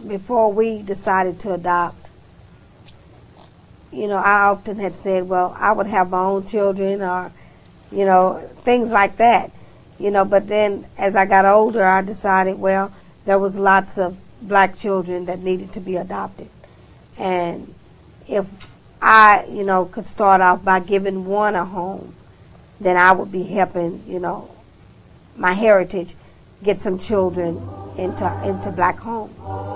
before we decided to adopt, I often had said, well, I would have my own children or, things like that. But then as I got older, I decided, well, there was lots of black children that needed to be adopted. And if I, could start off by giving one a home, then I would be helping, my heritage get some children into black homes.